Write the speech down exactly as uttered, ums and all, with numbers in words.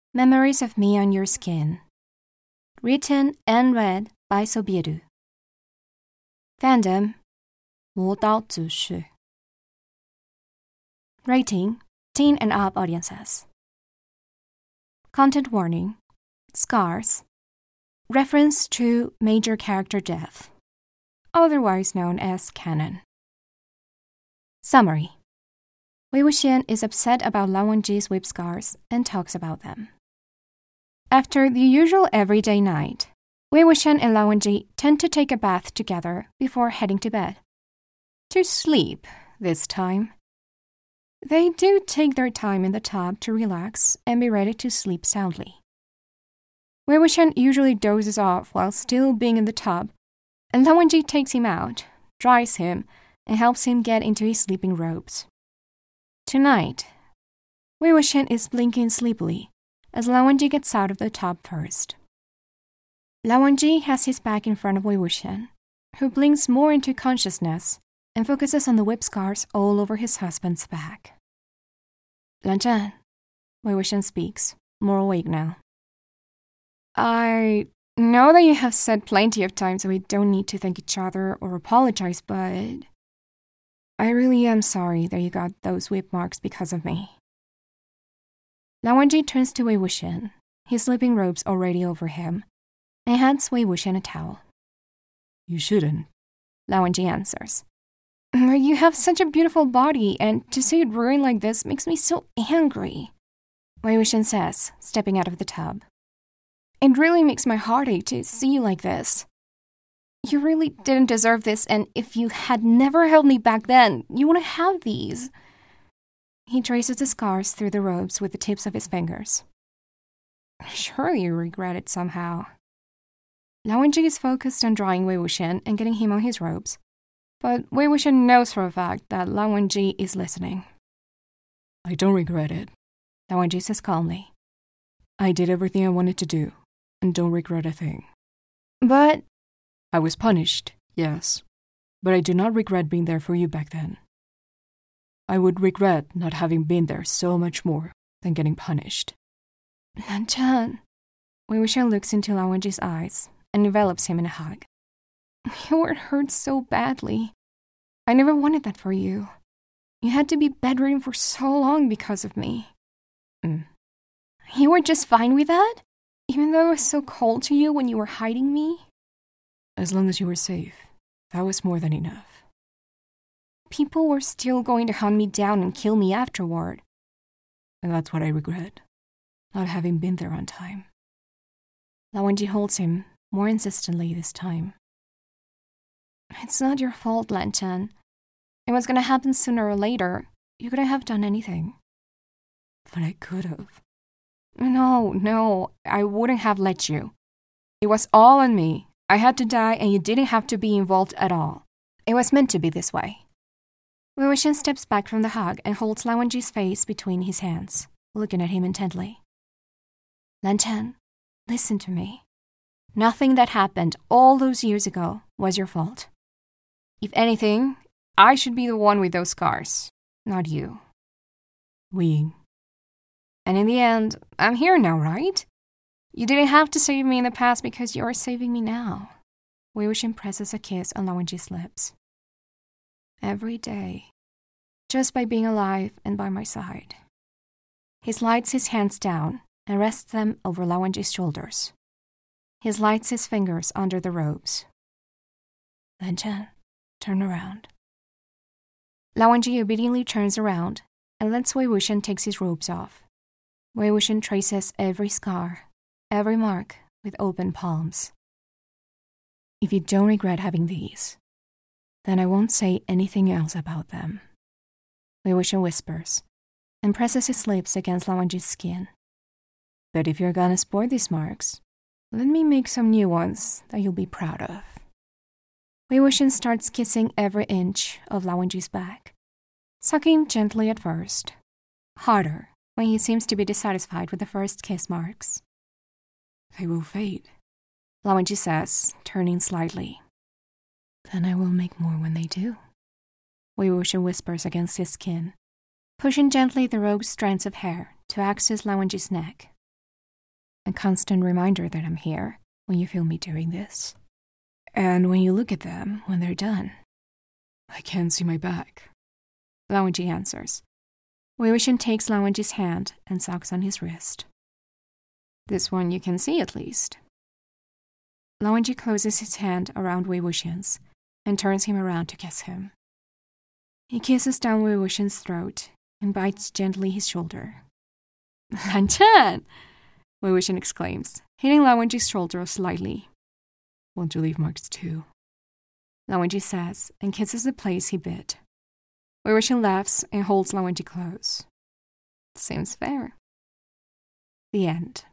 Memories of Me on Your Skin. Written and read by Sobieru. Fandom, 魔刀指示. Rating, teen and up audiences. Content warning, scars. Reference to major character death, otherwise known as canon. Summary. Wei Wuxian is upset about Lan Wangji's whip scars and talks about them. After the usual everyday night, Wei Wuxian and Lan Wangji tend to take a bath together before heading to bed. To sleep, this time. They do take their time in the tub to relax and be ready to sleep soundly. Wei Wuxian usually dozes off while still being in the tub, and Lan Wangji takes him out, dries him, and helps him get into his sleeping robes. Tonight, Wei Wuxian is blinking sleepily as Lan Wangji gets out of the tub first. Lan Wangji has his back in front of Wei Wuxian, who blinks more into consciousness and focuses on the whip scars all over his husband's back. Lan Zhan, Wei Wuxian speaks, more awake now. I know that you have said plenty of times that we don't need to thank each other or apologize, but I really am sorry that you got those whip marks because of me. Lan Wangji turns to Wei Wuxian, his sleeping robes already over him, and hands Wei Wuxian a towel. You shouldn't, Lan Wangji answers. You have such a beautiful body, and to see it ruined like this makes me so angry, Wei Wuxian says, stepping out of the tub. It really makes my heart ache to see you like this. You really didn't deserve this, and if you had never held me back then, you wouldn't have these. He traces the scars through the robes with the tips of his fingers. Surely you regret it somehow. Lan Wangji is focused on drawing Wei Wuxian and getting him on his robes, but Wei Wuxian knows for a fact that Lan Wangji is listening. I don't regret it, Lan Wangji says calmly. I did everything I wanted to do, and don't regret a thing. But I was punished, yes, but I do not regret being there for you back then. I would regret not having been there so much more than getting punished. Lan Zhan. Wei Wuxian looks into Lan Wangji's eyes and envelops him in a hug. You were hurt so badly. I never wanted that for you. You had to be bedridden for so long because of me. Mm. You were just fine with that? Even though it was so cold to you when you were hiding me? As long as you were safe, that was more than enough. People were still going to hunt me down and kill me afterward. And that's what I regret, not having been there on time. Lan Wangji holds him more insistently this time. It's not your fault, Lan Zhan. It was going to happen sooner or later. You couldn't have done anything. But I could have. No, no, I wouldn't have let you. It was all on me. I had to die and you didn't have to be involved at all. It was meant to be this way. Wei Wuxian steps back from the hug and holds Lan Wangji's face between his hands, looking at him intently. Lan Zhan, listen to me. Nothing that happened all those years ago was your fault. If anything, I should be the one with those scars, not you. We. And in the end, I'm here now, right? You didn't have to save me in the past because you are saving me now. Wei Wuxian presses a kiss on Lan Wangji's lips. Every day, just by being alive and by my side. He slides his hands down and rests them over Lan Wangji's shoulders. He slides his fingers under the robes. Lan Zhan, turn around. Lan Wangji obediently turns around and lets Wei Wuxian take his robes off. Wei Wuxian traces every scar, every mark with open palms. If you don't regret having these, then I won't say anything else about them, Wei Wuxian whispers and presses his lips against Lan Wangji's skin. But if you're gonna sport these marks, let me make some new ones that you'll be proud of. Wei Wuxian starts kissing every inch of Lan Wangji's back, sucking gently at first, harder when he seems to be dissatisfied with the first kiss marks. They will fade, Lan Wangji says, turning slightly. Then I will make more when they do, Wei Wuxian whispers against his skin, pushing gently the rogue strands of hair to access Lan Wangji's neck. a constant reminder that I'm here when you feel me doing this. And when you look at them when they're done. I can't see my back, Lan Wenzhi answers. Wei Wuxian takes Lan Wenzhi's hand and sucks on his wrist. This one you can see at least. Lan Wenzhi closes his hand around Wei Wuxian's and turns him around to kiss him. He kisses down Wei Wuxian's throat and bites gently his shoulder. Lan Zhan! Wei Wuxian exclaims, hitting Lan Wenzhi's shoulder slightly. Want to leave marks too? Lan Wenzhi says and kisses the place he bit. Wei Wuxian laughs and holds Lan Wenzhi close. Seems fair. The end.